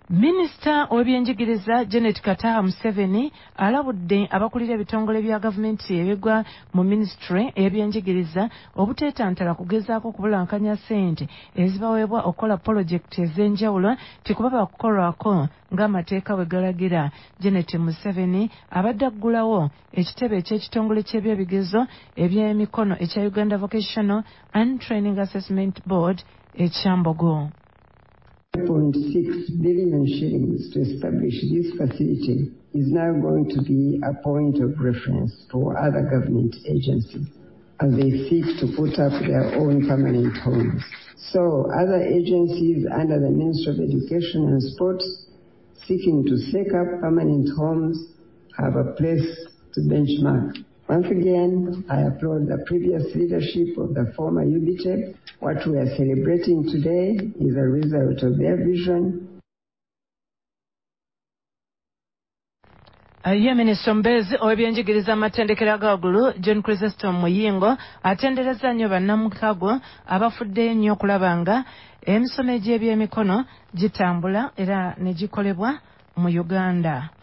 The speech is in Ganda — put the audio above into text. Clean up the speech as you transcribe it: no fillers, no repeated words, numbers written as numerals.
Minisita w'ebyenjigiriza Janet Kataha Museveni alabudde abakulira ebitongole bya gavumenti ebigwa mu ministry ebyenjigiriza obuteetantala kugezaako kubulankanya ssente ezibaweebwa okukola pulojekiti ez'enjawulo tikuba bakukolwako ng'amateeka bwe galagira. Janet Museveni abadde aggulawo ekitebe eky'ekitongole ky'ebyebigezo eby'emikono ekya Uganda Vocational and Training Assessment Board ekyambogo. 5.6 billion shillings to establish this facility is now going to be a point of reference for other government agencies as they seek to put up their own permanent homes. So other agencies under the Ministry of Education and Sport seeking to set up permanent homes have a place to benchmark. Once again, I applaud the previous leadership of the former UBTEP. What we are celebrating today is a result of their vision. Ye Minisita Omubeezi ow'ebyenjigiriza amatendekero ag'awaggulu John Chrysostom Muyingo atenderezza nnyo bannamukago abafuddeyo nnyo okulaba nga emisomo egy'ebyemikono gitambula era ne gikolebwa mu Uganda.